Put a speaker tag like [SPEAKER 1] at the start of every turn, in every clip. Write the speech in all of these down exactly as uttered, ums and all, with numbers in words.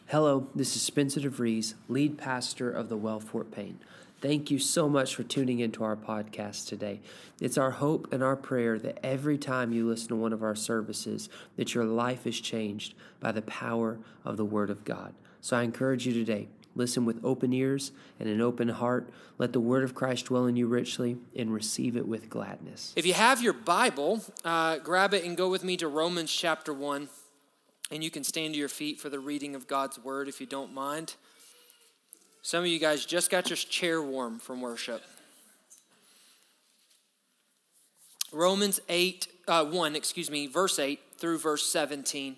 [SPEAKER 1] Hello, this is Spencer DeVries, lead pastor of the Well Fort Payne. Thank you so much for tuning into our podcast today. It's our hope and our prayer that every time you listen to one of our services, that your life is changed by the power of the Word of God. So I encourage you today, listen with open ears and an open heart. Let the Word of Christ dwell in you richly and receive it with gladness.
[SPEAKER 2] If you have your Bible, uh, grab it and go with me to Romans chapter one. And you can stand to your feet for the reading of God's word if you don't mind. Some of you guys just got your chair warm from worship. Romans eight, uh, one, excuse me, verse eight through verse seventeen.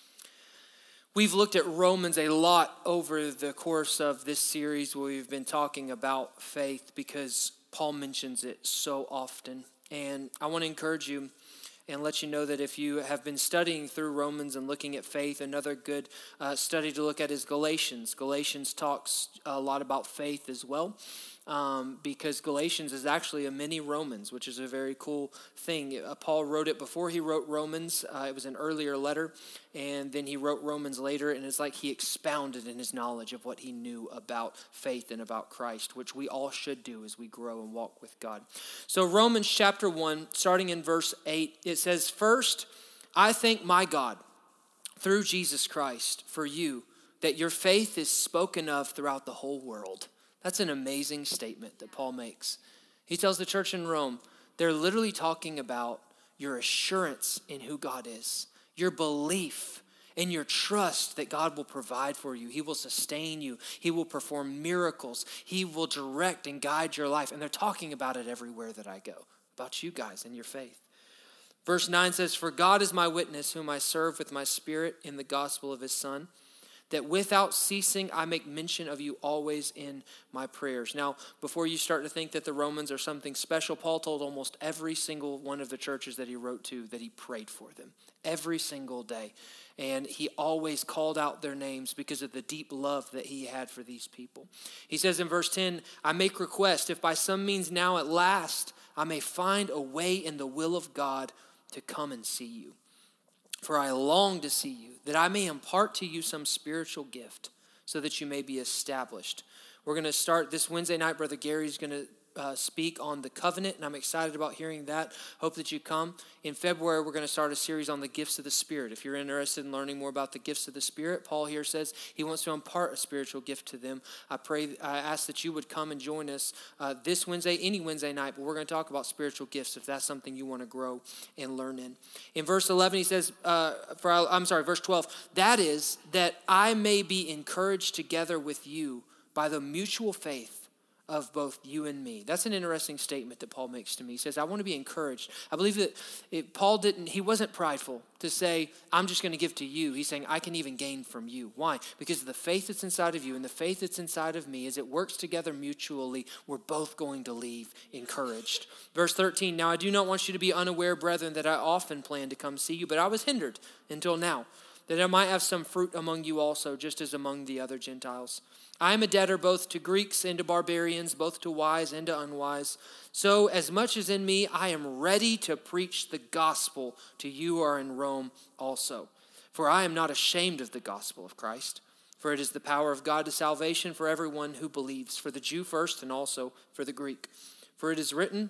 [SPEAKER 2] We've looked at Romans a lot over the course of this series where we've been talking about faith because Paul mentions it so often. And I want to encourage you and let you know that if you have been studying through Romans and looking at faith, another good uh, study to look at is Galatians. Galatians talks a lot about faith as well, um, because Galatians is actually a mini Romans, which is a very cool thing. Uh, Paul wrote it before he wrote Romans. Uh, it was an earlier letter, and then he wrote Romans later, and it's like he expounded in his knowledge of what he knew about faith and about Christ, which we all should do as we grow and walk with God. So Romans chapter one, starting in verse eight, it says, "First, I thank my God through Jesus Christ for you, that your faith is spoken of throughout the whole world." That's an amazing statement that Paul makes. He tells the church in Rome, they're literally talking about your assurance in who God is, your belief and your trust that God will provide for you. He will sustain you. He will perform miracles. He will direct and guide your life. And they're talking about it everywhere that I go, about you guys and your faith. Verse nine says, "For God is my witness, whom I serve with my spirit in the gospel of his Son, that without ceasing I make mention of you always in my prayers." Now, before you start to think that the Romans are something special, Paul told almost every single one of the churches that he wrote to that he prayed for them every single day. And he always called out their names because of the deep love that he had for these people. He says in verse ten, "I make request, if by some means now at last I may find a way in the will of God to come and see you. For I long to see you, that I may impart to you some spiritual gift, so that you may be established." We're going to start this Wednesday night. Brother Gary's going to uh, speak on the covenant, and I'm excited about hearing that. Hope that you come. In February, we're going to start a series on the gifts of the Spirit. If you're interested in learning more about the gifts of the Spirit, Paul here says he wants to impart a spiritual gift to them. I pray, I ask that you would come and join us uh, this Wednesday, any Wednesday night, but we're going to talk about spiritual gifts if that's something you want to grow and learn in. In verse eleven, he says, uh, for I'm sorry, verse twelve, "That is, that I may be encouraged together with you by the mutual faith of both you and me." That's an interesting statement that Paul makes to me. He says, I want to be encouraged. I believe that it, Paul didn't, he wasn't prideful to say, I'm just going to give to you. He's saying, I can even gain from you. Why? Because of the faith that's inside of you and the faith that's inside of me, as it works together mutually, we're both going to leave encouraged. Verse thirteen, "Now I do not want you to be unaware, brethren, that I often planned to come see you, but I was hindered until now, that I might have some fruit among you also, just as among the other Gentiles. I am a debtor both to Greeks and to barbarians, both to wise and to unwise. So as much as in me, I am ready to preach the gospel to you who are in Rome also. For I am not ashamed of the gospel of Christ, for it is the power of God to salvation for everyone who believes, for the Jew first and also for the Greek. For it is written,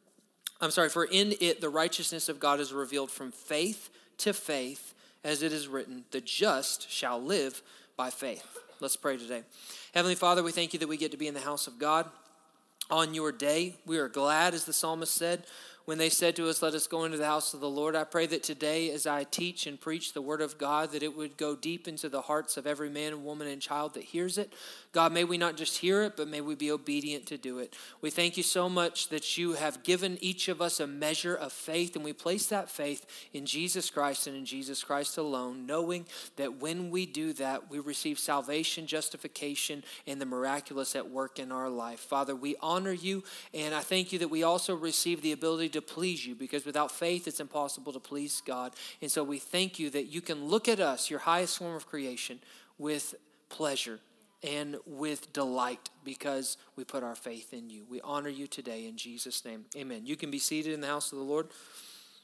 [SPEAKER 2] I'm sorry, for in it the righteousness of God is revealed from faith to faith, as it is written, the just shall live by faith." Let's pray today. Heavenly Father, we thank you that we get to be in the house of God on your day. We are glad, as the psalmist said, when they said to us, let us go into the house of the Lord. I pray that today, as I teach and preach the word of God, that it would go deep into the hearts of every man and woman and child that hears it. God, may we not just hear it, but may we be obedient to do it. We thank you so much that you have given each of us a measure of faith, and we place that faith in Jesus Christ and in Jesus Christ alone, knowing that when we do that, we receive salvation, justification, and the miraculous at work in our life. Father, we honor you, and I thank you that we also receive the ability to please you, because without faith, it's impossible to please God. And so we thank you that you can look at us, your highest form of creation, with pleasure and with delight, because we put our faith in you. We honor you today in Jesus' name. Amen. You can be seated in the house of the Lord.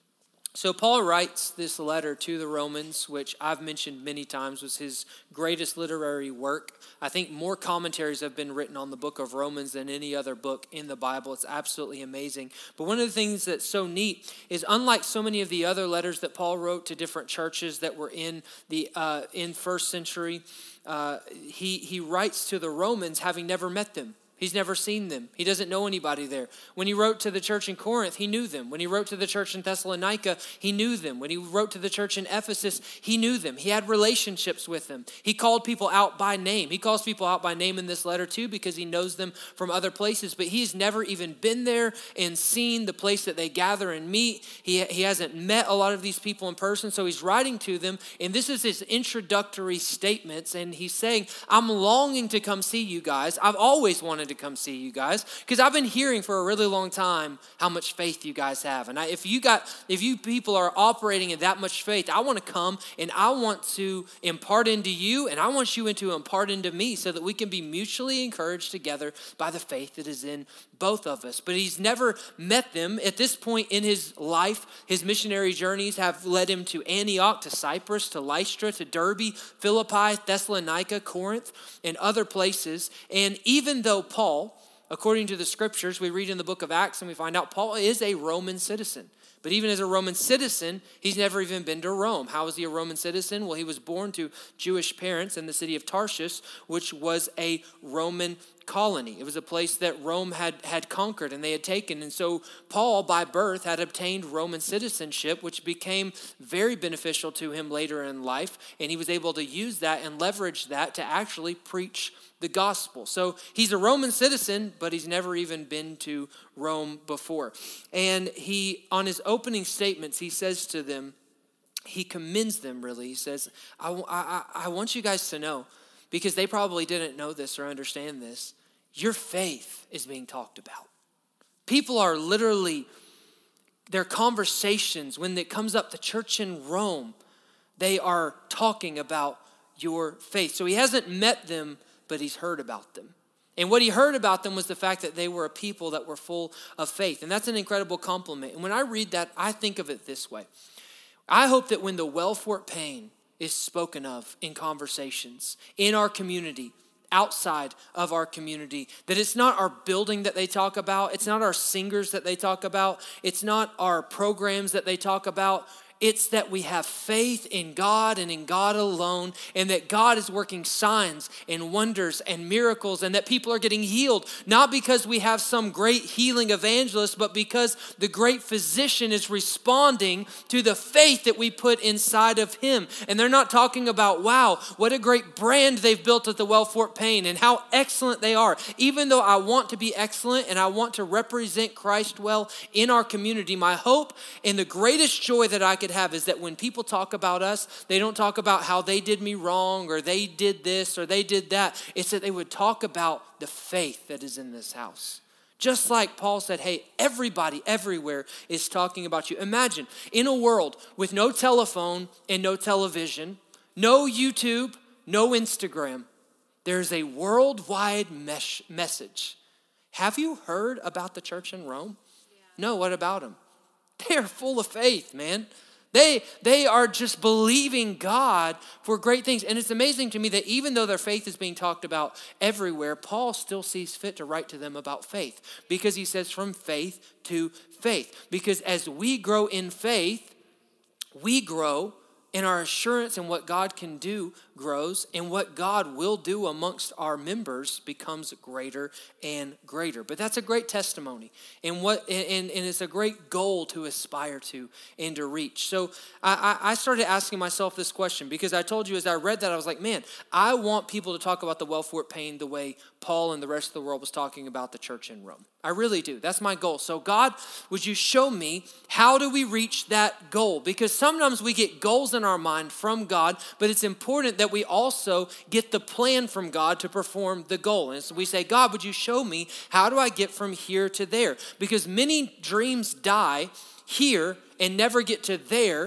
[SPEAKER 2] So Paul writes this letter to the Romans, which I've mentioned many times was his greatest literary work. I think more commentaries have been written on the book of Romans than any other book in the Bible. It's absolutely amazing. But one of the things that's so neat is, unlike so many of the other letters that Paul wrote to different churches that were in the uh, in first century, uh, he he writes to the Romans having never met them. He's never seen them. He doesn't know anybody there. When he wrote to the church in Corinth, he knew them. When he wrote to the church in Thessalonica, he knew them. When he wrote to the church in Ephesus, he knew them. He had relationships with them. He called people out by name. He calls people out by name in this letter too because he knows them from other places, but he's never even been there and seen the place that they gather and meet. He, he hasn't met a lot of these people in person, so he's writing to them, and this is his introductory statements, and he's saying, I'm longing to come see you guys. I've always wanted to come see you guys because I've been hearing for a really long time how much faith you guys have. And I, if you got, if you people are operating in that much faith, I want to come and I want to impart into you, and I want you to impart into me so that we can be mutually encouraged together by the faith that is in both of us. But he's never met them. At this point in his life, his missionary journeys have led him to Antioch, to Cyprus, to Lystra, to Derbe, Philippi, Thessalonica, Corinth, and other places. And even though Paul, according to the scriptures, we read in the book of Acts and we find out Paul is a Roman citizen. But even as a Roman citizen, he's never even been to Rome. How is he a Roman citizen? Well, he was born to Jewish parents in the city of Tarshish, which was a Roman colony. It was a place that Rome had, had conquered and they had taken. And so Paul, by birth, had obtained Roman citizenship, which became very beneficial to him later in life. And he was able to use that and leverage that to actually preach the gospel. So he's a Roman citizen, but he's never even been to Rome before. And he, on his opening statements, he says to them, he commends them really. He says, I, I, I want you guys to know, because they probably didn't know this or understand this, your faith is being talked about. People are literally, their conversations, when it comes up the church in Rome, they are talking about your faith. So he hasn't met them, but he's heard about them. And what he heard about them was the fact that they were a people that were full of faith. And that's an incredible compliment. And when I read that, I think of it this way. I hope that when the Wellfort Payne is spoken of in conversations, in our community, outside of our community, that it's not our building that they talk about, it's not our singers that they talk about, it's not our programs that they talk about. It's that we have faith in God and in God alone, and that God is working signs and wonders and miracles, and that people are getting healed, not because we have some great healing evangelist, but because the great physician is responding to the faith that we put inside of him. And they're not talking about, wow, what a great brand they've built at the Wellfort Payne and how excellent they are. Even though I want to be excellent and I want to represent Christ well in our community, my hope and the greatest joy that I could have is that when people talk about us, they don't talk about how they did me wrong or they did this or they did that. It's that they would talk about the faith that is in this house. Just like Paul said, hey, everybody everywhere is talking about you. Imagine in a world with no telephone and no television, no YouTube, no Instagram, there's a worldwide mesh message. Have you heard about the church in Rome? Yeah. No, what about them? They are full of faith, man. They, they are just believing God for great things. And it's amazing to me that even though their faith is being talked about everywhere, Paul still sees fit to write to them about faith, because he says from faith to faith. Because as we grow in faith, we grow, and our assurance in what God can do grows, and what God will do amongst our members becomes greater and greater. But that's a great testimony, and what and, and it's a great goal to aspire to and to reach. So I, I started asking myself this question, because I told you as I read that, I was like, man, I want people to talk about the Wellfort Payne the way Paul and the rest of the world was talking about the church in Rome. I really do. That's my goal. So God, would you show me how do we reach that goal? Because sometimes we get goals in our mind from God, but it's important that we also get the plan from God to perform the goal. And so we say, God, would you show me how do I get from here to there? Because many dreams die here and never get to there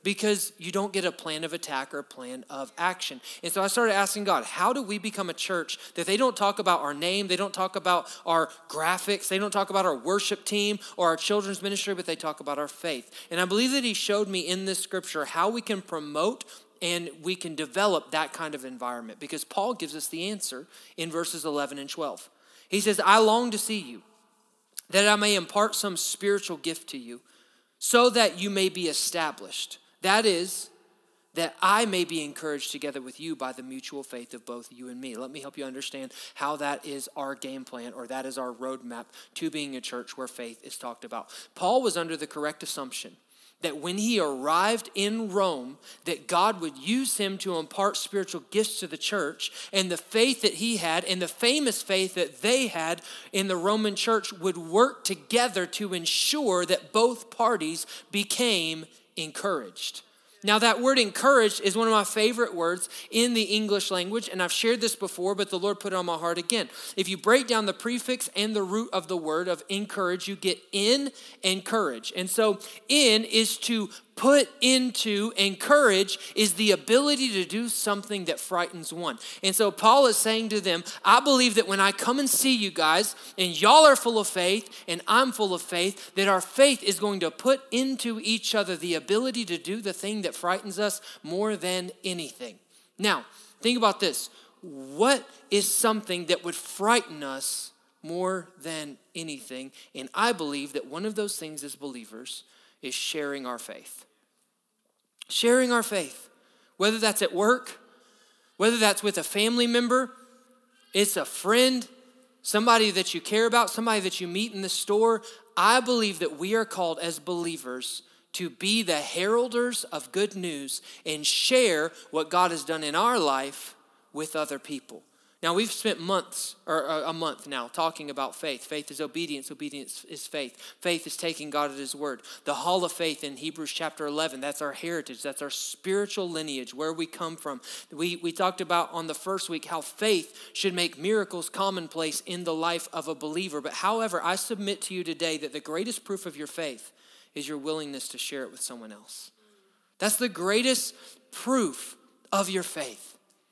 [SPEAKER 2] because you don't get a plan of attack or a plan of action. And so I started asking God, how do we become a church that they don't talk about our name, they don't talk about our graphics, they don't talk about our worship team or our children's ministry, but they talk about our faith. And I believe that he showed me in this scripture how we can promote and we can develop that kind of environment, because Paul gives us the answer in verses eleven and twelve. He says, I long to see you, that I may impart some spiritual gift to you, so that you may be established. That is, that I may be encouraged together with you by the mutual faith of both you and me. Let me help you understand how that is our game plan, or that is our roadmap to being a church where faith is talked about. Paul was under the correct assumption that when he arrived in Rome, that God would use him to impart spiritual gifts to the church, and the faith that he had and the famous faith that they had in the Roman church would work together to ensure that both parties became encouraged. Now, that word encouraged is one of my favorite words in the English language, and I've shared this before, but the Lord put it on my heart again. If you break down the prefix and the root of the word of encourage, you get in and courage. And so in is to put into, and courage is the ability to do something that frightens one. And so Paul is saying to them, I believe that when I come and see you guys, and y'all are full of faith, and I'm full of faith, that our faith is going to put into each other the ability to do the thing that frightens us more than anything. Now, think about this. What is something that would frighten us more than anything? And I believe that one of those things as believers is sharing our faith. Sharing our faith. Whether that's at work, whether that's with a family member, it's a friend, somebody that you care about, somebody that you meet in the store. I believe that we are called as believers to be the heralders of good news and share what God has done in our life with other people. Now, we've spent months, or a month now, talking about faith. Faith is obedience. Obedience is faith. Faith is taking God at his word. The hall of faith in Hebrews chapter eleven, that's our heritage. That's our spiritual lineage, where we come from. We, we talked about on the first week how faith should make miracles commonplace in the life of a believer. But however, I submit to you today that the greatest proof of your faith is your willingness to share it with someone else. That's the greatest proof of your faith.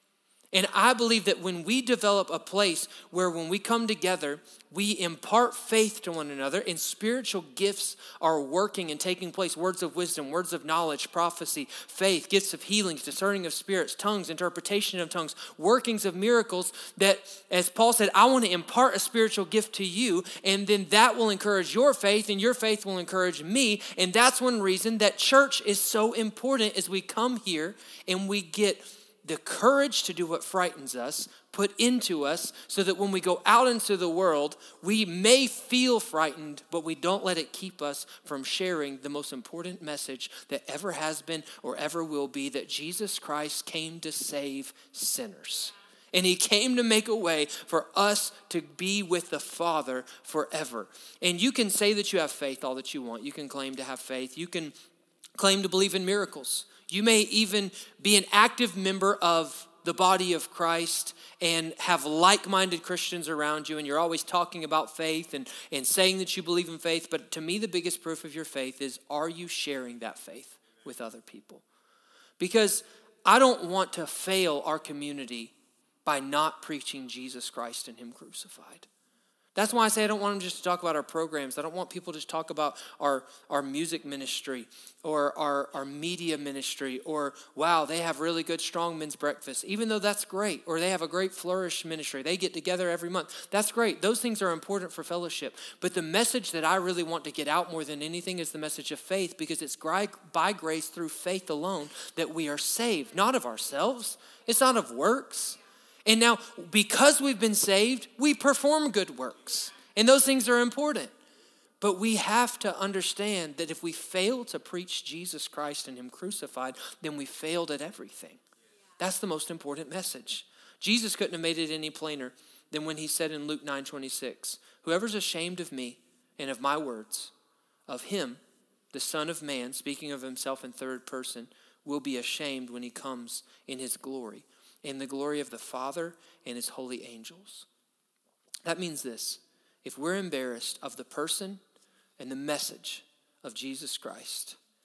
[SPEAKER 2] And I believe that when we develop a place where when we come together, we impart faith to one another and spiritual gifts are working and taking place, words of wisdom, words of knowledge, prophecy, faith, gifts of healings, discerning of spirits, tongues, interpretation of tongues, workings of miracles, that as Paul said, I want to impart a spiritual gift to you, and then that will encourage your faith and your faith will encourage me. And that's one reason that church is so important, as we come here and we get the courage to do what frightens us put into us, so that when we go out into the world, we may feel frightened, but we don't let it keep us from sharing the most important message that ever has been or ever will be, that Jesus Christ came to save sinners. And he came to make a way for us to be with the Father forever. And you can say that you have faith all that you want. You can claim to have faith. You can claim to believe in miracles. You may even be an active member of the body of Christ and have like-minded Christians around you, and you're always talking about faith and, and saying that you believe in faith. But to me, the biggest proof of your faith is, are you sharing that faith with other people? Because I don't want to fail our community by not preaching Jesus Christ and him crucified. That's why I say I don't want them just to talk about our programs. I don't want people to just talk about our, our music ministry or our, our media ministry, or, wow, they have really good strong men's breakfast, even though that's great. Or they have a great flourish ministry. They get together every month. That's great. Those things are important for fellowship. But the message that I really want to get out more than anything is the message of faith, because it's by grace through faith alone that we are saved, not of ourselves. It's not of works. And now, because we've been saved, we perform good works. And those things are important. But we have to understand that if we fail to preach Jesus Christ and him crucified, then we failed at everything. That's the most important message. Jesus couldn't have made it any plainer than when he said in Luke nine twenty-six, whoever's ashamed of me and of my words, of him, the Son of Man, speaking of himself in third person, will be ashamed when he comes in his glory, in the glory of the Father and his holy angels. That means this: if we're embarrassed of the person and the message of Jesus Christ,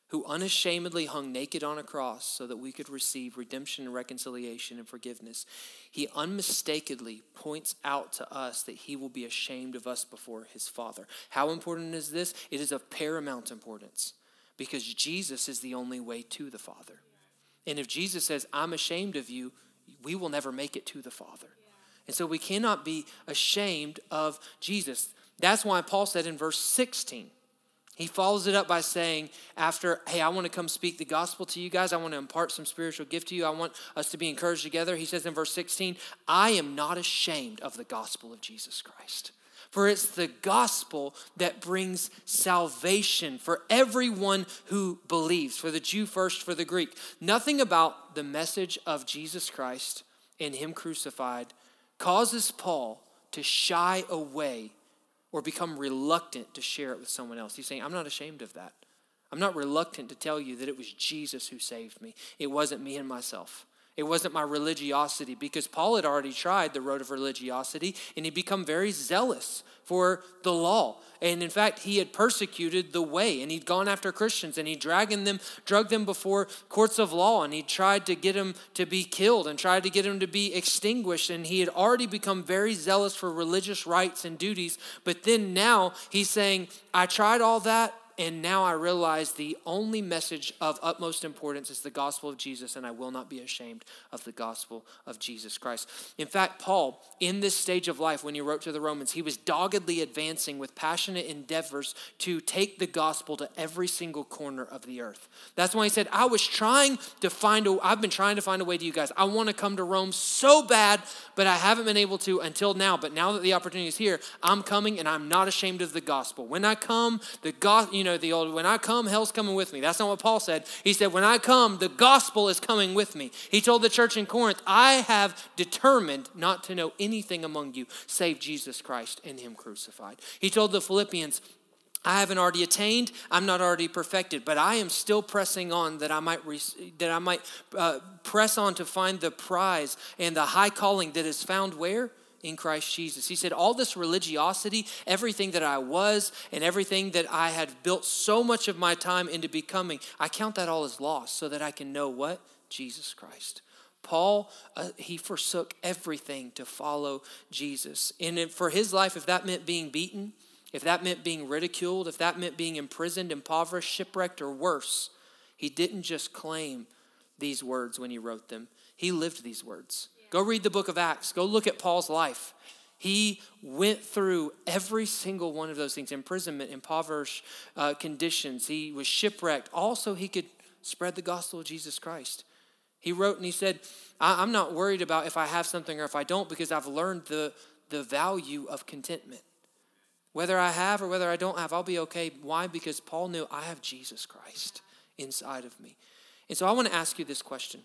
[SPEAKER 2] who unashamedly hung naked on a cross so that we could receive redemption and reconciliation and forgiveness, he unmistakably points out to us that he will be ashamed of us before his Father. How important is this? It is of paramount importance because Jesus is the only way to the Father. And if Jesus says, I'm ashamed of you, we will never make it to the Father. And so we cannot be ashamed of Jesus. That's why Paul said in verse sixteen, he follows it up by saying after, hey, I want to come speak the gospel to you guys. I want to impart some spiritual gift to you. I want us to be encouraged together. He says in verse sixteen, I am not ashamed of the gospel of Jesus Christ. For it's the gospel that brings salvation for everyone who believes, for the Jew first, for the Greek. Nothing about the message of Jesus Christ and him crucified causes Paul to shy away or become reluctant to share it with someone else. He's saying, I'm not ashamed of that. I'm not reluctant to tell you that it was Jesus who saved me. It wasn't me and myself. It wasn't my religiosity, because Paul had already tried the road of religiosity and he'd become very zealous for the law. And in fact, he had persecuted the way, and he'd gone after Christians, and he'd dragged them, drugged them before courts of law, and he tried to get them to be killed and tried to get them to be extinguished. And he had already become very zealous for religious rights and duties. But then now he's saying, I tried all that, and now I realize the only message of utmost importance is the gospel of Jesus, and I will not be ashamed of the gospel of Jesus Christ. In fact, Paul, in this stage of life, when he wrote to the Romans, he was doggedly advancing with passionate endeavors to take the gospel to every single corner of the earth. That's why he said, I was trying to find a, I've been trying to find a way to you guys. I want to come to Rome so bad, but I haven't been able to until now. But now that the opportunity is here, I'm coming, and I'm not ashamed of the gospel. When I come, the gospel, you know, the old, when I come, hell's coming with me. That's not what Paul said. He said, when I come, the gospel is coming with me. He told the church in Corinth, I have determined not to know anything among you save Jesus Christ and him crucified. He told the Philippians, I haven't already attained, I'm not already perfected, but I am still pressing on that I might re- that I might uh, press on to find the prize and the high calling that is found where? In Christ Jesus. He said, all this religiosity, everything that I was and everything that I had built so much of my time into becoming, I count that all as loss so that I can know what? Jesus Christ. Paul, uh, he forsook everything to follow Jesus. And if, for his life, if that meant being beaten, if that meant being ridiculed, if that meant being imprisoned, impoverished, shipwrecked, or worse, he didn't just claim these words when he wrote them. He lived these words. Go read the book of Acts. Go look at Paul's life. He went through every single one of those things. Imprisonment, impoverished uh, conditions. He was shipwrecked. Also, he could spread the gospel of Jesus Christ. He wrote and he said, I- I'm not worried about if I have something or if I don't, because I've learned the, the value of contentment. Whether I have or whether I don't have, I'll be okay. Why? Because Paul knew I have Jesus Christ inside of me. And so I want to ask you this question.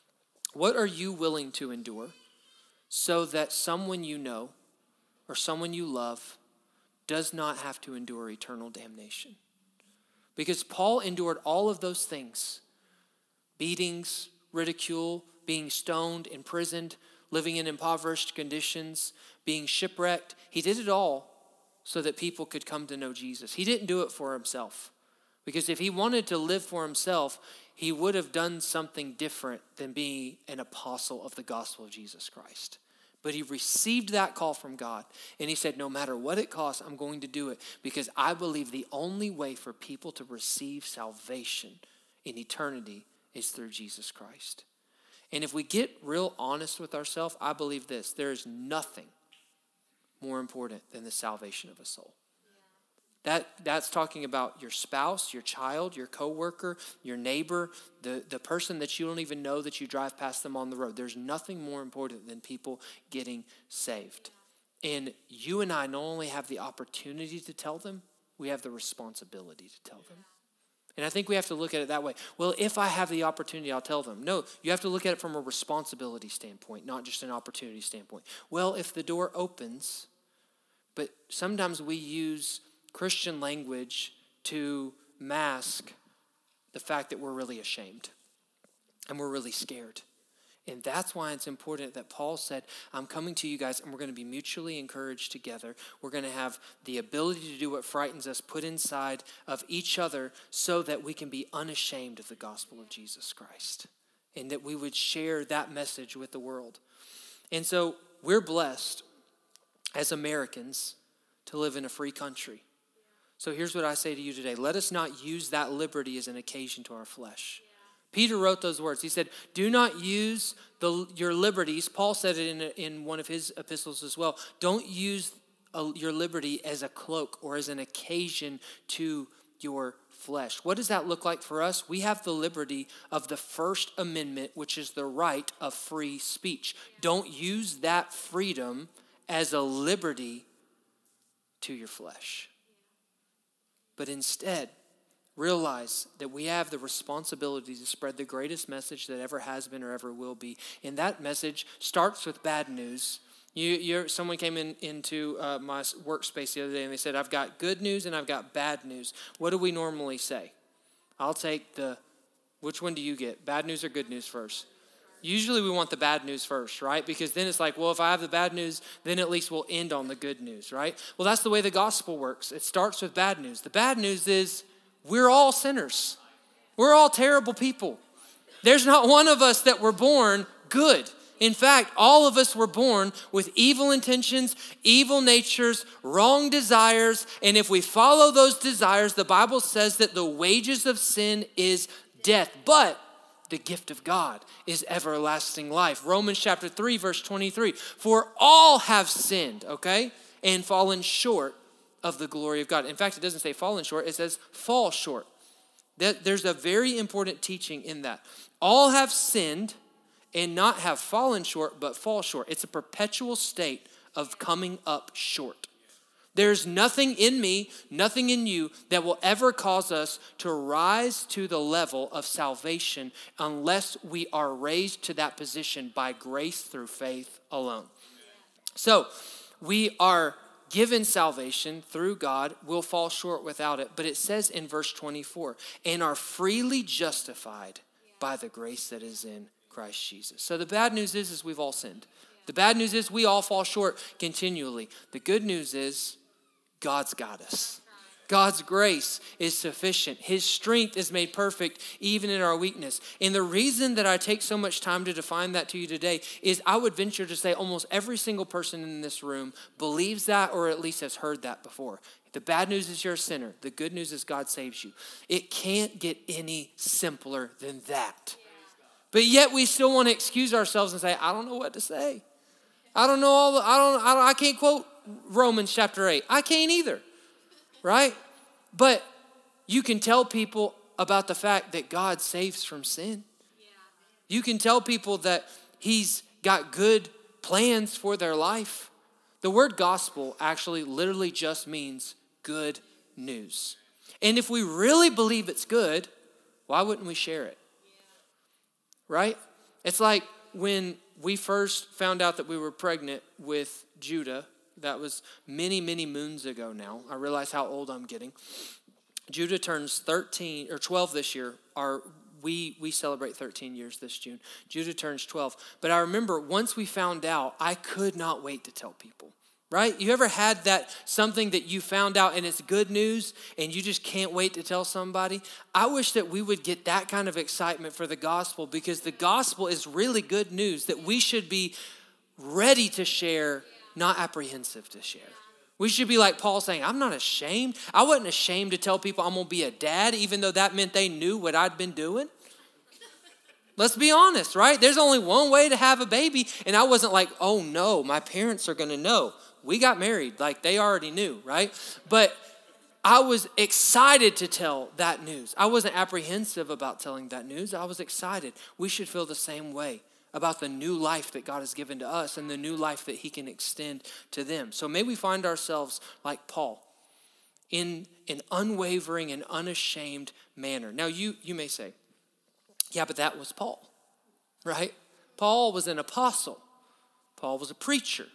[SPEAKER 2] What are you willing to endure so that someone you know or someone you love does not have to endure eternal damnation? Because Paul endured all of those things. Beatings, ridicule, being stoned, imprisoned, living in impoverished conditions, being shipwrecked. He did it all so that people could come to know Jesus. He didn't do it for himself. Because if he wanted to live for himself, he would have done something different than being an apostle of the gospel of Jesus Christ. But he received that call from God. And he said, no matter what it costs, I'm going to do it. Because I believe the only way for people to receive salvation in eternity is through Jesus Christ. And if we get real honest with ourselves, I believe this. There is nothing more important than the salvation of a soul. That, that's talking about your spouse, your child, your coworker, your neighbor, the, the person that you don't even know that you drive past them on the road. There's nothing more important than people getting saved. And you and I not only have the opportunity to tell them, we have the responsibility to tell them. And I think we have to look at it that way. Well, if I have the opportunity, I'll tell them. No, you have to look at it from a responsibility standpoint, not just an opportunity standpoint. Well, if the door opens, but sometimes we use Christian language to mask the fact that we're really ashamed and we're really scared. And that's why it's important that Paul said, I'm coming to you guys and we're going to be mutually encouraged together. We're going to have the ability to do what frightens us put inside of each other so that we can be unashamed of the gospel of Jesus Christ and that we would share that message with the world. And so we're blessed as Americans to live in a free country. So here's what I say to you today. Let us not use that liberty as an occasion to our flesh. Peter wrote those words. He said, do not use the, your liberties. Paul said it in, in one of his epistles as well. Don't use a, your liberty as a cloak or as an occasion to your flesh. What does that look like for us? We have the liberty of the First Amendment, which is the right of free speech. Don't use that freedom as a liberty to your flesh. But instead, realize that we have the responsibility to spread the greatest message that ever has been or ever will be. And that message starts with bad news. You, you're, someone came in into uh, my workspace the other day and they said, I've got good news and I've got bad news. What do we normally say? I'll take the, which one do you get? Bad news or good news first? Usually we want the bad news first, right? Because then it's like, well, if I have the bad news, then at least we'll end on the good news, right? Well, that's the way the gospel works. It starts with bad news. The bad news is, we're all sinners. We're all terrible people. There's not one of us that were born good. In fact, all of us were born with evil intentions, evil natures, wrong desires. And if we follow those desires, the Bible says that the wages of sin is death. But the gift of God is everlasting life. Romans chapter three, verse twenty-three. For all have sinned, okay, and fallen short of the glory of God. In fact, it doesn't say fallen short, it says fall short. There's a very important teaching in that. All have sinned and not have fallen short, but fall short. It's a perpetual state of coming up short. There's nothing in me, nothing in you that will ever cause us to rise to the level of salvation unless we are raised to that position by grace through faith alone. So we are given salvation through God, will fall short without it. But it says in verse twenty-four, and are freely justified by the grace that is in Christ Jesus. So the bad news is, is we've all sinned. The bad news is we all fall short continually. The good news is God's got us. God's grace is sufficient. His strength is made perfect even in our weakness. And the reason that I take so much time to define that to you today is I would venture to say almost every single person in this room believes that or at least has heard that before. The bad news is you're a sinner. The good news is God saves you. It can't get any simpler than that. But yet we still want to excuse ourselves and say, I don't know what to say. I don't know all the, I don't, I don't, I can't quote Romans chapter eight. I can't either. Right? But you can tell people about the fact that God saves from sin. You can tell people that he's got good plans for their life. The word gospel actually literally just means good news. And if we really believe it's good, why wouldn't we share it? Right? It's like when we first found out that we were pregnant with Judah. That was many, many moons ago now. I realize how old I'm getting. Judah turns thirteen or twelve this year. Our, we, we celebrate thirteen years this June. Judah turns twelve. But I remember once we found out, I could not wait to tell people. Right? You ever had that something that you found out and it's good news and you just can't wait to tell somebody? I wish that we would get that kind of excitement for the gospel, because the gospel is really good news that we should be ready to share, not apprehensive to share. We should be like Paul saying, I'm not ashamed. I wasn't ashamed to tell people I'm going to be a dad, even though that meant they knew what I'd been doing. Let's be honest, right? There's only one way to have a baby. And I wasn't like, oh no, my parents are going to know. We got married, like they already knew, right? But I was excited to tell that news. I wasn't apprehensive about telling that news. I was excited. We should feel the same way about the new life that God has given to us and the new life that he can extend to them. So may we find ourselves like Paul in an unwavering and unashamed manner. Now you, you may say, yeah, but that was Paul, right? Paul was an apostle. Paul was a preacher.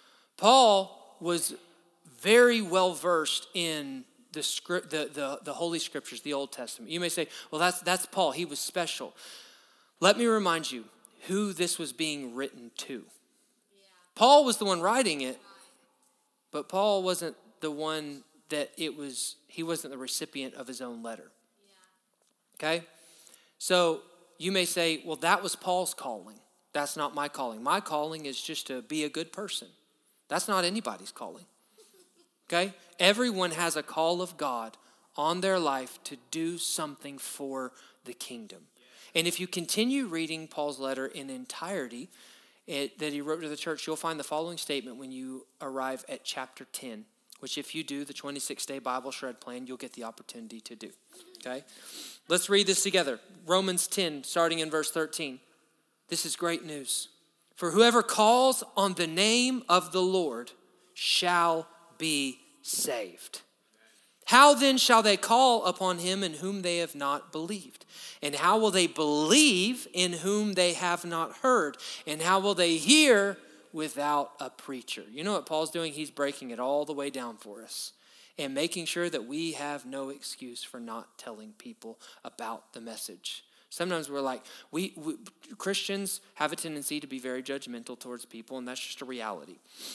[SPEAKER 2] Paul was very well versed in the script, the, the, the Holy Scriptures, the Old Testament. You may say, well, that's, that's Paul. He was special. Let me remind you, who this was being written to. Paul was the one writing it, but Paul wasn't the one that it was, he wasn't the recipient of his own letter. Okay? So you may say, well, that was Paul's calling. That's not my calling. My calling is just to be a good person. That's not anybody's calling. Okay? Everyone has a call of God on their life to do something for the kingdom. And if you continue reading Paul's letter in entirety it, that he wrote to the church, you'll find the following statement when you arrive at chapter ten, which if you do the twenty-six day Bible Shred plan, you'll get the opportunity to do. Okay? Let's read this together. Romans ten, starting in verse thirteen. This is great news. For whoever calls on the name of the Lord shall be saved. How then shall they call upon him in whom they have not believed? And how will they believe in whom they have not heard? And how will they hear without a preacher? You know what Paul's doing? He's breaking it all the way down for us and making sure that we have no excuse for not telling people about the message. Sometimes we're like, we, we Christians have a tendency to be very judgmental towards people, and that's just a reality.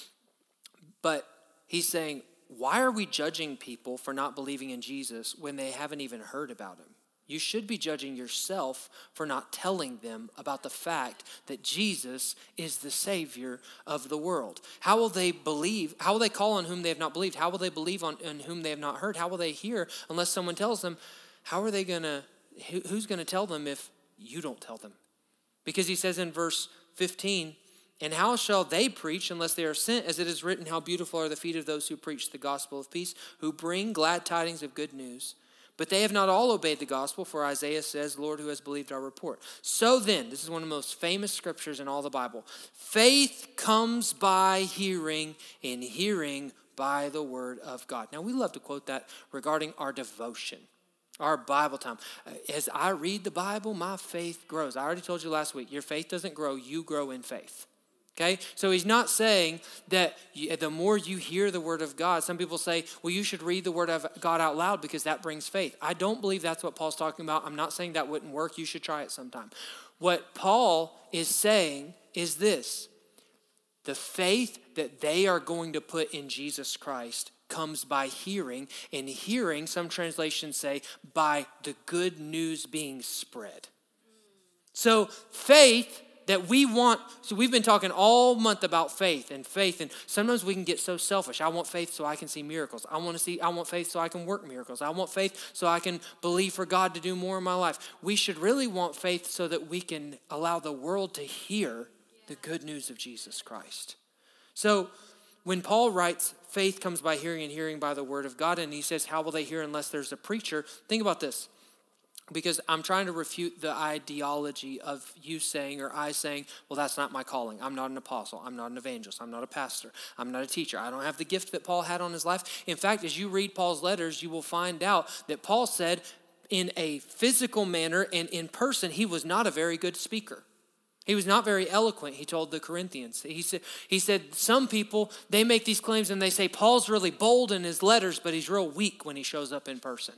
[SPEAKER 2] But he's saying, why are we judging people for not believing in Jesus when they haven't even heard about him? You should be judging yourself for not telling them about the fact that Jesus is the Savior of the world. How will they believe? How will they call on whom they have not believed? How will they believe on, on whom they have not heard? How will they hear unless someone tells them? How are they going to, who, who's going to tell them if you don't tell them? Because he says in verse fifteen, and how shall they preach unless they are sent? As it is written, how beautiful are the feet of those who preach the gospel of peace, who bring glad tidings of good news. But they have not all obeyed the gospel, for Isaiah says, Lord, who has believed our report? So then, this is one of the most famous scriptures in all the Bible. Faith comes by hearing, and hearing by the word of God. Now, we love to quote that regarding our devotion, our Bible time. As I read the Bible, my faith grows. I already told you last week, your faith doesn't grow, you grow in faith. Okay, so he's not saying that you, the more you hear the word of God, some people say, well, you should read the word of God out loud because that brings faith. I don't believe that's what Paul's talking about. I'm not saying that wouldn't work. You should try it sometime. What Paul is saying is this: the faith that they are going to put in Jesus Christ comes by hearing, and hearing, some translations say, by the good news being spread. So faith that we want, so we've been talking all month about faith and faith, and sometimes we can get so selfish. I want faith so I can see miracles. I want to see, I want faith so I can work miracles. I want faith so I can believe for God to do more in my life. We should really want faith so that we can allow the world to hear the good news of Jesus Christ. So when Paul writes, faith comes by hearing and hearing by the word of God, and he says, how will they hear unless there's a preacher? Think about this. Because I'm trying to refute the ideology of you saying or I saying, well, that's not my calling. I'm not an apostle. I'm not an evangelist. I'm not a pastor. I'm not a teacher. I don't have the gift that Paul had on his life. In fact, as you read Paul's letters, you will find out that Paul said in a physical manner and in person, he was not a very good speaker. He was not very eloquent, he told the Corinthians. He said, he said, some people, they make these claims and they say, Paul's really bold in his letters, but he's real weak when he shows up in person.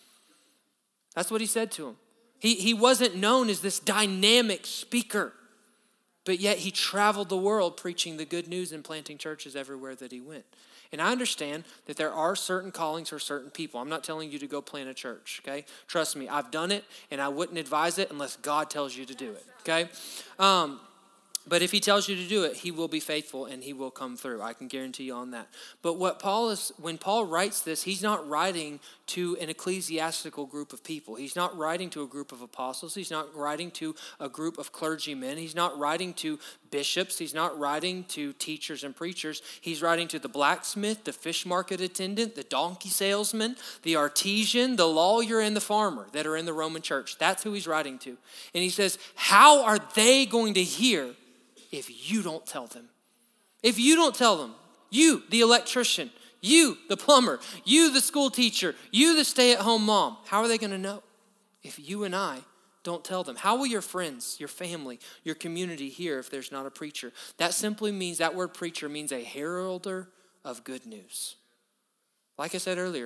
[SPEAKER 2] That's what he said to him. He, he wasn't known as this dynamic speaker, but yet he traveled the world preaching the good news and planting churches everywhere that he went. And I understand that there are certain callings for certain people. I'm not telling you to go plant a church, okay? Trust me, I've done it, and I wouldn't advise it unless God tells you to do it, okay? Um, But if he tells you to do it, he will be faithful and he will come through. I can guarantee you on that. But what Paul is, when Paul writes this, he's not writing to an ecclesiastical group of people. He's not writing to a group of apostles. He's not writing to a group of clergymen. He's not writing to bishops. He's not writing to teachers and preachers. He's writing to the blacksmith, the fish market attendant, the donkey salesman, the artisan, the lawyer, and the farmer that are in the Roman church. That's who he's writing to. And he says, how are they going to hear if you don't tell them? If you don't tell them, you, the electrician, you, the plumber, you, the school teacher, you, the stay-at-home mom, how are they going to know if you and I don't tell them? How will your friends, your family, your community hear if there's not a preacher? That simply means, that word preacher means a heralder of good news. Like I said earlier,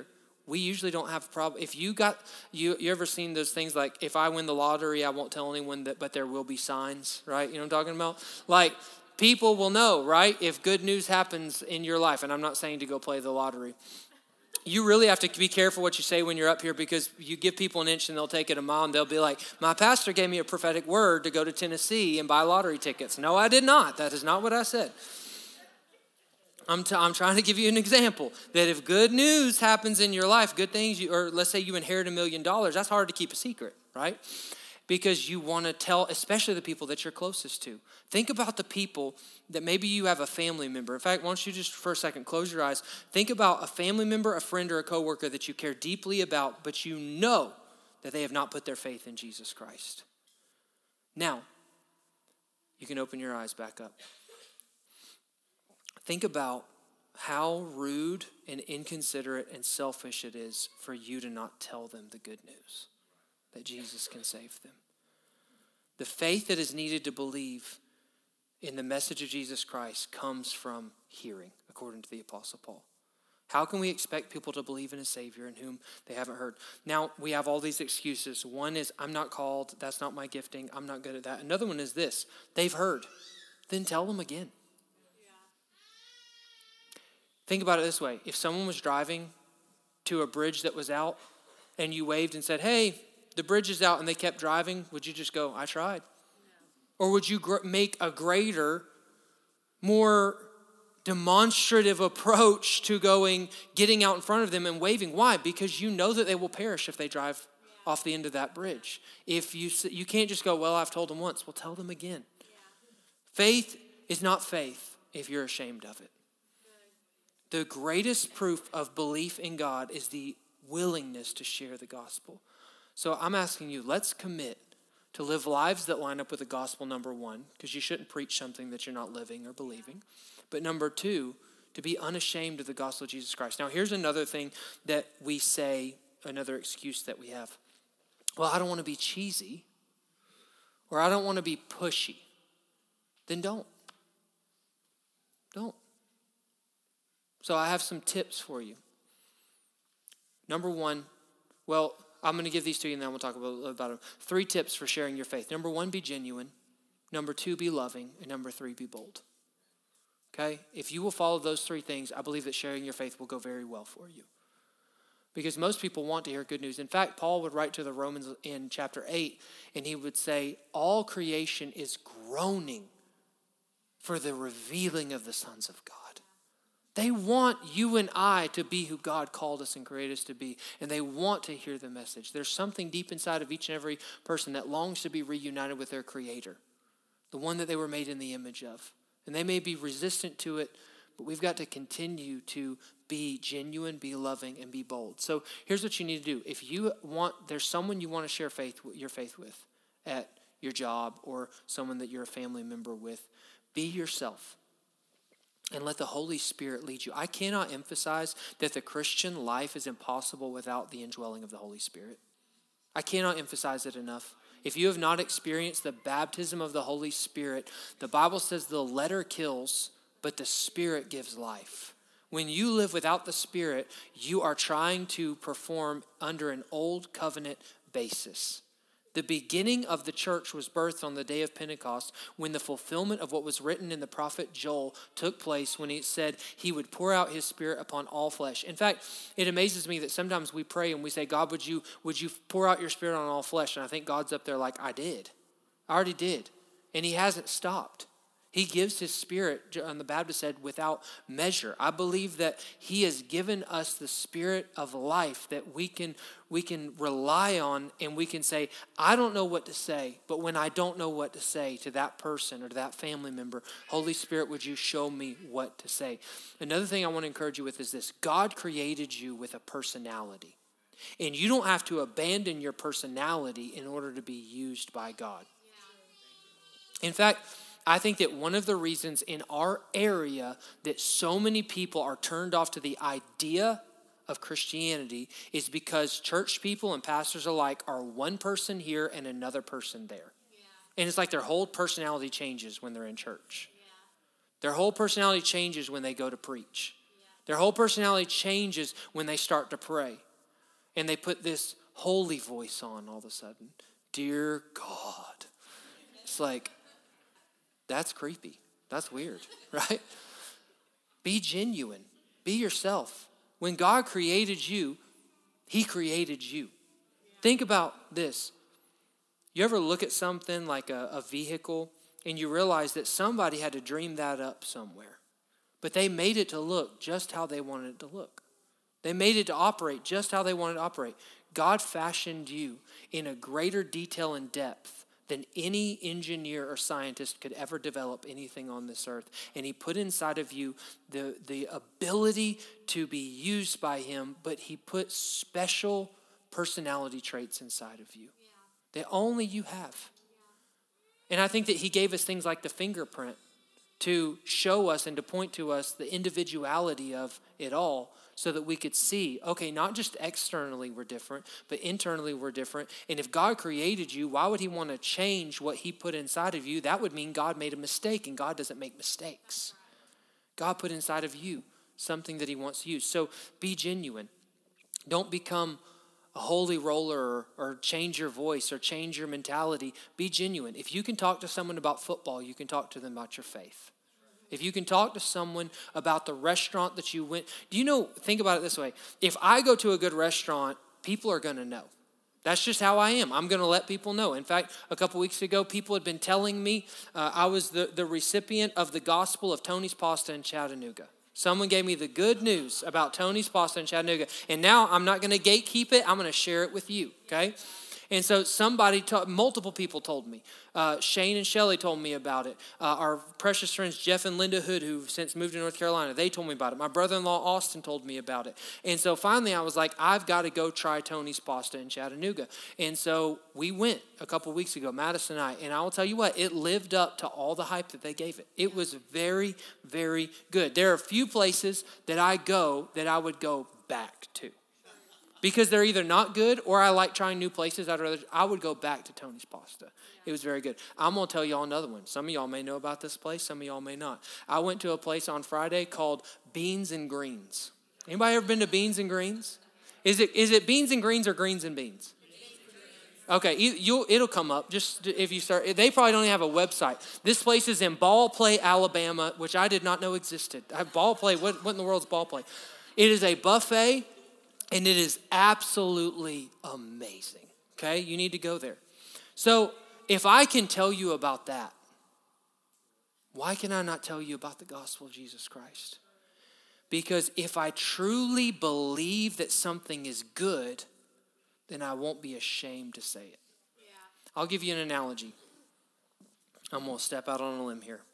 [SPEAKER 2] we usually don't have a problem. If you got, you you ever seen those things like, if I win the lottery, I won't tell anyone that, but there will be signs, right? You know what I'm talking about? Like, people will know, right? If good news happens in your life, and I'm not saying to go play the lottery. You really have to be careful what you say when you're up here, because you give people an inch and they'll take it a mile, and they'll be like, my pastor gave me a prophetic word to go to Tennessee and buy lottery tickets. No, I did not. That is not what I said. I'm, t- I'm trying to give you an example that if good news happens in your life, good things, you, or let's say you inherit a million dollars, that's hard to keep a secret, right? Because you want to tell, especially the people that you're closest to. Think about the people that maybe you have a family member. In fact, why don't you just for a second close your eyes. Think about a family member, a friend, or a coworker that you care deeply about, but you know that they have not put their faith in Jesus Christ. Now, you can open your eyes back up. Think about how rude and inconsiderate and selfish it is for you to not tell them the good news, that Jesus can save them. The faith that is needed to believe in the message of Jesus Christ comes from hearing, according to the Apostle Paul. How can we expect people to believe in a Savior in whom they haven't heard? Now, we have all these excuses. One is, I'm not called. That's not my gifting. I'm not good at that. Another one is this. They've heard. Then tell them again. Yeah. Think about it this way. If someone was driving to a bridge that was out and you waved and said, hey, the bridge is out, and they kept driving, would you just go, I tried? No. Or would you gr- make a greater, more demonstrative approach to going, getting out in front of them and waving? Why? Because you know that they will perish if they drive yeah. off the end of that bridge. If you you can't just go, well, I've told them once. Well, tell them again. Yeah. Faith is not faith if you're ashamed of it. Good. The greatest proof of belief in God is the willingness to share the gospel. So I'm asking you, let's commit to live lives that line up with the gospel, number one, because you shouldn't preach something that you're not living or believing. But number two, to be unashamed of the gospel of Jesus Christ. Now, here's another thing that we say, another excuse that we have. Well, I don't want to be cheesy, or I don't want to be pushy. Then don't. Don't. So I have some tips for you. Number one, well, I'm going to give these to you, and then we'll talk about, about them. Three tips for sharing your faith. Number one, be genuine. Number two, be loving. And number three, be bold. Okay? If you will follow those three things, I believe that sharing your faith will go very well for you. Because most people want to hear good news. In fact, Paul would write to the Romans in chapter eight, and he would say, all creation is groaning for the revealing of the sons of God. They want you and I to be who God called us and created us to be. And they want to hear the message. There's something deep inside of each and every person that longs to be reunited with their Creator, the one that they were made in the image of. And they may be resistant to it, but we've got to continue to be genuine, be loving, and be bold. So here's what you need to do. If you want, there's someone you want to share faith, your faith with at your job, or someone that you're a family member with, be yourself. And let the Holy Spirit lead you. I cannot emphasize that the Christian life is impossible without the indwelling of the Holy Spirit. I cannot emphasize it enough. If you have not experienced the baptism of the Holy Spirit, the Bible says the letter kills, but the Spirit gives life. When you live without the Spirit, you are trying to perform under an old covenant basis. The beginning of the church was birthed on the day of Pentecost, when the fulfillment of what was written in the prophet Joel took place, when he said he would pour out his Spirit upon all flesh. In fact, it amazes me that sometimes we pray and we say, God, would you, would you pour out your Spirit on all flesh? And I think God's up there like, I did. I already did. And he hasn't stopped. He gives his Spirit, John the Baptist said, without measure. I believe that he has given us the Spirit of life that we can we can rely on, and we can say, I don't know what to say, but when I don't know what to say to that person or to that family member, Holy Spirit, would you show me what to say? Another thing I want to encourage you with is this. God created you with a personality, and you don't have to abandon your personality in order to be used by God. In fact, I think that one of the reasons in our area that so many people are turned off to the idea of Christianity is because church people and pastors alike are one person here and another person there. Yeah. And it's like their whole personality changes when they're in church. Yeah. Their whole personality changes when they go to preach. Yeah. Their whole personality changes when they start to pray. and they put this holy voice on all of a sudden. Dear God. It's like, that's creepy. That's weird, right? Be genuine. Be yourself. When God created you, he created you. Think about this. You ever look at something like a, a vehicle and you realize that somebody had to dream that up somewhere, but they made it to look just how they wanted it to look. They made it to operate just how they wanted to operate. God fashioned you in a greater detail and depth than any engineer or scientist could ever develop anything on this earth. And he put inside of you the, the ability to be used by him, but he put special personality traits inside of you that only you have. And I think that he gave us things like the fingerprint to show us and to point to us the individuality of it all, so that we could see, okay, not just externally we're different, but internally we're different. And if God created you, why would he want to change what he put inside of you? That would mean God made a mistake, and God doesn't make mistakes. God put inside of you something that he wants to use. So be genuine. Don't become a holy roller or, or change your voice or change your mentality. Be genuine. If you can talk to someone about football, you can talk to them about your faith. If you can talk to someone about the restaurant that you went, do you know, think about it this way. If I go to a good restaurant, people are going to know. That's just how I am. I'm going to let people know. In fact, a couple weeks ago, people had been telling me uh, I was the, the recipient of the gospel of Tony's Pasta in Chattanooga. Someone gave me the good news about Tony's Pasta in Chattanooga. And now I'm not going to gatekeep it. I'm going to share it with you, okay? And so somebody, t- multiple people told me. Uh, Shane and Shelly told me about it. Uh, our precious friends Jeff and Linda Hood, who've since moved to North Carolina, they told me about it. My brother-in-law Austin told me about it. And so finally I was like, I've got to go try Tony's Pasta in Chattanooga. And so we went a couple weeks ago, Madison and I, and I will tell you what, it lived up to all the hype that they gave it. It was very, very good. There are a few places that I go that I would go back to, because they're either not good or I like trying new places. I'd rather, I would go back to Tony's Pasta. It was very good. I'm going to tell y'all another one. Some of y'all may know about this place. Some of y'all may not. I went to a place on Friday called Beans and Greens. Anybody ever been to Beans and Greens? Is it is it Beans and Greens or Greens and Beans? Okay, you'll, it'll come up just if you start. They probably don't even have a website. This place is in Ball Play, Alabama, which I did not know existed. Ball Play, what, what in the world's Ball Play? It is a buffet. And it is absolutely amazing, okay? You need to go there. So if I can tell you about that, why can I not tell you about the gospel of Jesus Christ? Because if I truly believe that something is good, then I won't be ashamed to say it. Yeah. I'll give you an analogy. I'm going to step out on a limb here.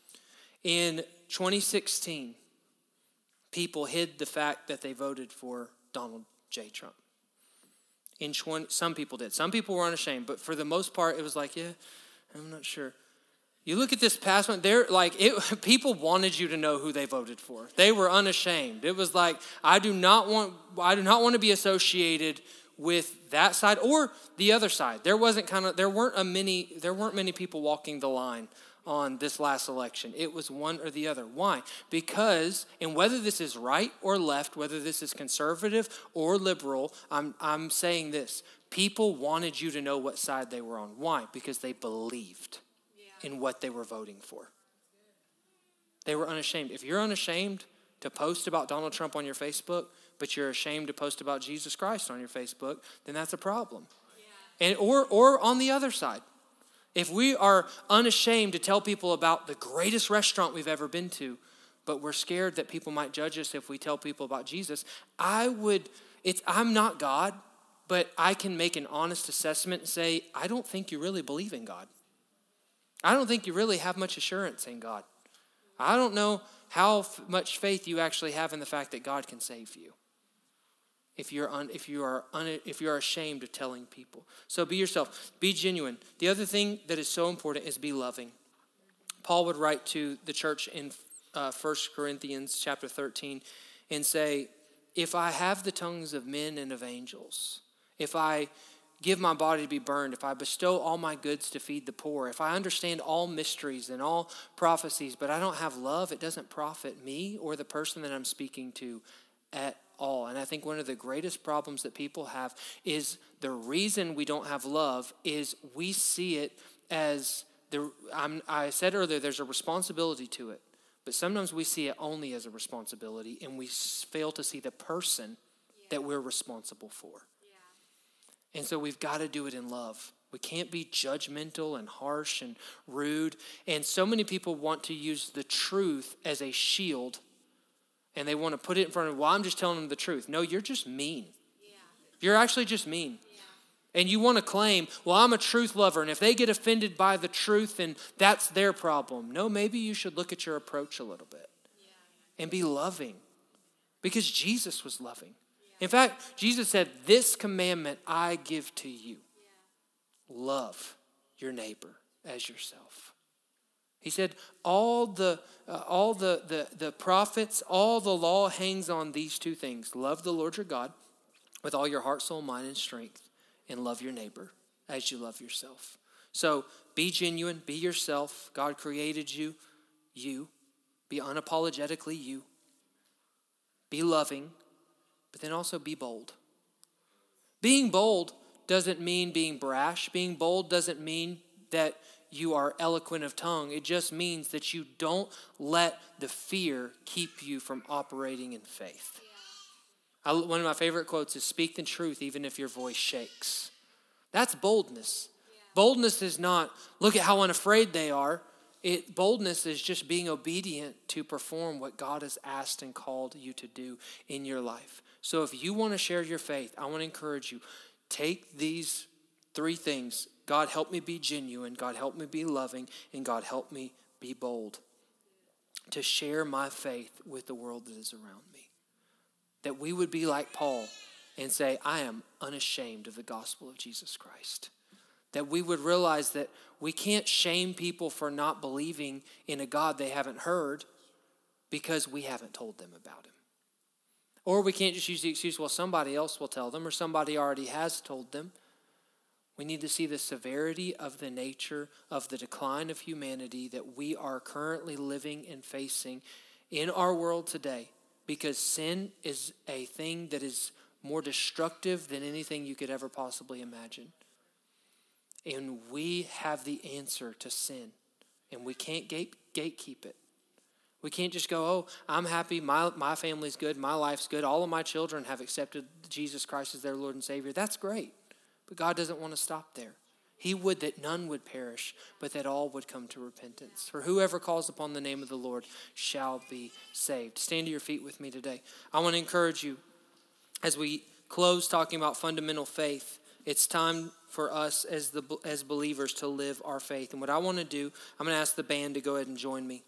[SPEAKER 2] In twenty sixteen, people hid the fact that they voted for Donald J. Trump. In twenty, some people did. Some people were unashamed, but for the most part, it was like, yeah, I'm not sure. You look at this past one, they're like, it, people wanted you to know who they voted for. They were unashamed. It was like, I do not want, I do not want to be associated with that side or the other side. There wasn't kind of, there weren't a many, there weren't many people walking the line on this last election. It was one or the other. Why? Because, and whether this is right or left, whether this is conservative or liberal, I'm I'm saying this. People wanted you to know what side they were on. Why? Because they believed yeah. in what they were voting for. They were unashamed. If you're unashamed to post about Donald Trump on your Facebook, but you're ashamed to post about Jesus Christ on your Facebook, then that's a problem. Yeah. And or or on the other side. If we are unashamed to tell people about the greatest restaurant we've ever been to, but we're scared that people might judge us if we tell people about Jesus, I would, it's, I'm not God, but I can make an honest assessment and say, I don't think you really believe in God. I don't think you really have much assurance in God. I don't know how f- much faith you actually have in the fact that God can save you. If you're un, if you are un, if you are ashamed of telling people. So be yourself. Be genuine. The other thing that is so important is be loving. Paul would write to the church in uh, First Corinthians chapter thirteen and say, if I have the tongues of men and of angels, if I give my body to be burned, if I bestow all my goods to feed the poor, if I understand all mysteries and all prophecies, but I don't have love, it doesn't profit me or the person that I'm speaking to at all. And I think one of the greatest problems that people have is the reason we don't have love is we see it as, the. I'm, I said earlier, there's a responsibility to it. But sometimes we see it only as a responsibility, and we fail to see the person yeah. that we're responsible for. Yeah. And so we've got to do it in love. We can't be judgmental and harsh and rude. And so many people want to use the truth as a shield, and they want to put it in front of, well, I'm just telling them the truth. No, you're just mean. Yeah. You're actually just mean. And you want to claim, well, I'm a truth lover, and if they get offended by the truth, then that's their problem. No, maybe you should look at your approach a little bit yeah. and be loving, because Jesus was loving. Yeah. In fact, Jesus said, this commandment I give to you. Yeah. Love your neighbor as yourself. He said, all the uh, all the, the, the prophets, all the law hangs on these two things. Love the Lord your God with all your heart, soul, mind, and strength. And love your neighbor as you love yourself. So be genuine, be yourself. God created you, you. Be unapologetically you. Be loving, but then also be bold. Being bold doesn't mean being brash. Being bold doesn't mean that you are eloquent of tongue. It just means that you don't let the fear keep you from operating in faith. I, one of my favorite quotes is, speak the truth even if your voice shakes. That's boldness. Yeah. Boldness is not, look at how unafraid they are. It boldness is just being obedient to perform what God has asked and called you to do in your life. So if you want to share your faith, I want to encourage you, take these three things. God, help me be genuine. God, help me be loving. And God, help me be bold to share my faith with the world that is around me. That we would be like Paul and say, I am unashamed of the gospel of Jesus Christ. That we would realize that we can't shame people for not believing in a God they haven't heard because we haven't told them about him. Or we can't just use the excuse, well, somebody else will tell them or somebody already has told them. We need to see the severity of the nature of the decline of humanity that we are currently living and facing in our world today. Because sin is a thing that is more destructive than anything you could ever possibly imagine. And we have the answer to sin. And we can't gate, gatekeep it. We can't just go, oh, I'm happy, my, my family's good, my life's good, all of my children have accepted Jesus Christ as their Lord and Savior. That's great. But God doesn't want to stop there. He would that none would perish, but that all would come to repentance. For whoever calls upon the name of the Lord shall be saved. Stand to your feet with me today. I want to encourage you as we close talking about fundamental faith. It's time for us as the as believers to live our faith. And what I want to do, I'm going to ask the band to go ahead and join me.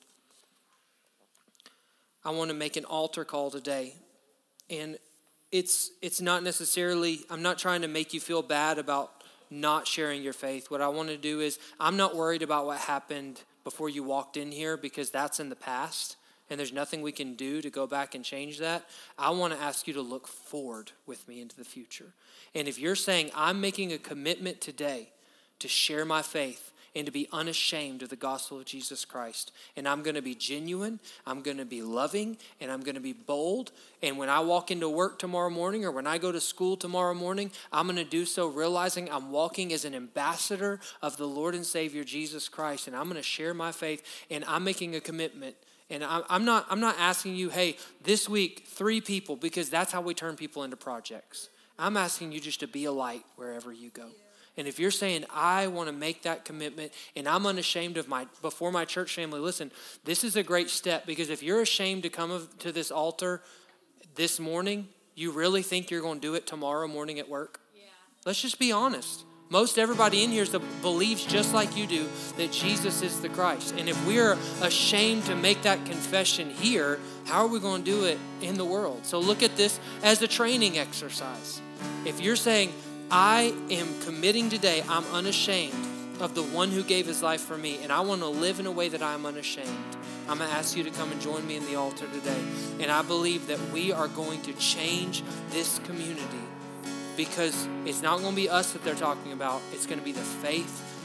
[SPEAKER 2] I want to make an altar call today. And it's it's not necessarily, I'm not trying to make you feel bad about not sharing your faith. What I want to do is, I'm not worried about what happened before you walked in here because that's in the past and there's nothing we can do to go back and change that. I want to ask you to look forward with me into the future. And if you're saying, I'm making a commitment today to share my faith and to be unashamed of the gospel of Jesus Christ. And I'm going to be genuine, I'm going to be loving, and I'm going to be bold. And when I walk into work tomorrow morning or when I go to school tomorrow morning, I'm going to do so realizing I'm walking as an ambassador of the Lord and Savior Jesus Christ. And I'm going to share my faith, and I'm making a commitment. And I'm not, I'm not asking you, hey, this week, three people, because that's how we turn people into projects. I'm asking you just to be a light wherever you go. And if you're saying, I want to make that commitment and I'm unashamed of my, before my church family, listen, this is a great step, because if you're ashamed to come to this altar this morning, you really think you're going to do it tomorrow morning at work? Yeah. Let's just be honest. Most everybody in here believes just like you do that Jesus is the Christ. And if we're ashamed to make that confession here, how are we going to do it in the world? So look at this as a training exercise. If you're saying, I am committing today, I'm unashamed of the one who gave his life for me, and I want to live in a way that I'm unashamed, I'm going to ask you to come and join me in the altar today. And I believe that we are going to change this community, because it's not going to be us that they're talking about. It's going to be the faith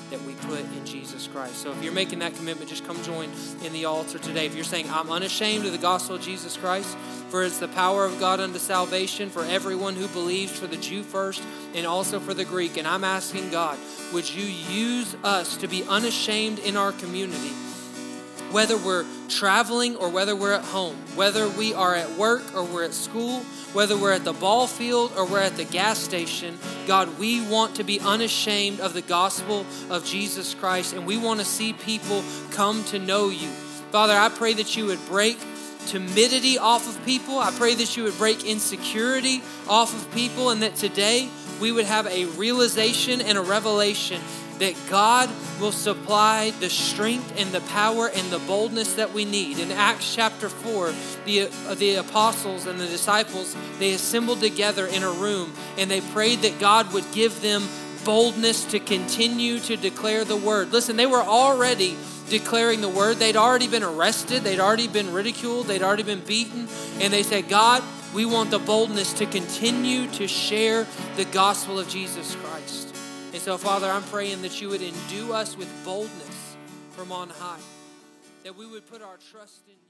[SPEAKER 2] that we put in Jesus Christ. So if you're making that commitment, just come join in the altar today. If you're saying, I'm unashamed of the gospel of Jesus Christ, for it's the power of God unto salvation for everyone who believes, for the Jew first and also for the Greek. And I'm asking God, would you use us to be unashamed in our community? Whether we're traveling or whether we're at home, whether we are at work or we're at school, whether we're at the ball field or we're at the gas station, God, we want to be unashamed of the gospel of Jesus Christ, and we want to see people come to know you. Father, I pray that you would break timidity off of people. I pray that you would break insecurity off of people, and that today we would have a realization and a revelation that God will supply the strength and the power and the boldness that we need. In Acts chapter four, the, uh, the apostles and the disciples, they assembled together in a room and they prayed that God would give them boldness to continue to declare the word. Listen, they were already declaring the word. They'd already been arrested. They'd already been ridiculed. They'd already been beaten. And they said, God, we want the boldness to continue to share the gospel of Jesus Christ. And so, Father, I'm praying that you would endue us with boldness from on high, that we would put our trust in you.